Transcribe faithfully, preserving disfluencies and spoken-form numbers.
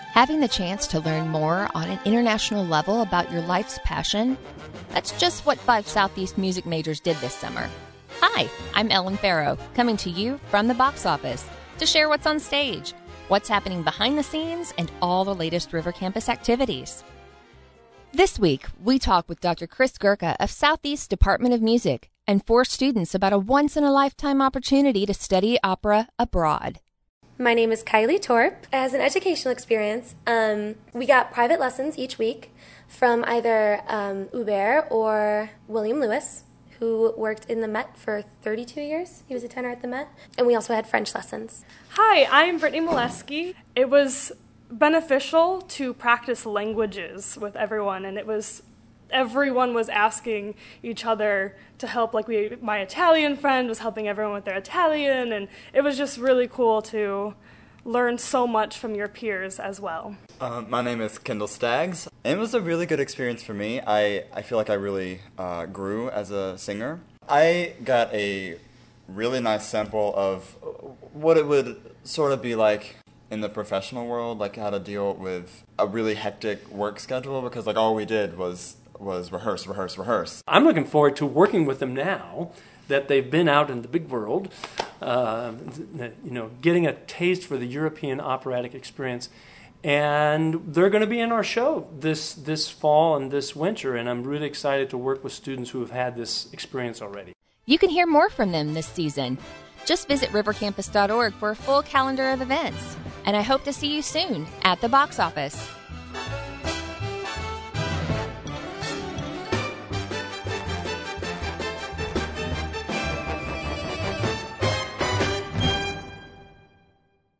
Having the chance to learn more on an international level about your life's passion? That's just what five Southeast music majors did this summer. Hi, I'm Ellen Farrow, coming to you from the box office to share what's on stage, what's happening behind the scenes, and all the latest River Campus activities. This week, we talk with Doctor Chris Gurka of Southeast Department of Music and four students about a once-in-a-lifetime opportunity to study opera abroad. My name is Kylie Torp. As an educational experience, um, we got private lessons each week from either um, Hubert or William Lewis, who worked in the Met for thirty-two years. He was a tenor at the Met. And we also had French lessons. Hi, I'm Brittany Molesky. It was beneficial to practice languages with everyone, and it was everyone was asking each other to help. Like we, my Italian friend was helping everyone with their Italian, and it was just really cool to learn so much from your peers as well. Uh, my name is Kendall Staggs. It was a really good experience for me. I, I feel like I really uh, grew as a singer. I got a really nice sample of what it would sort of be like in the professional world, like how to deal with a really hectic work schedule, because like all we did was was rehearse, rehearse, rehearse. I'm looking forward to working with them now that they've been out in the big world, uh, you know, getting a taste for the European operatic experience. And they're going to be in our show this this fall and this winter, and I'm really excited to work with students who have had this experience already. You can hear more from them this season. Just visit river campus dot org for a full calendar of events. And I hope to see you soon at the box office.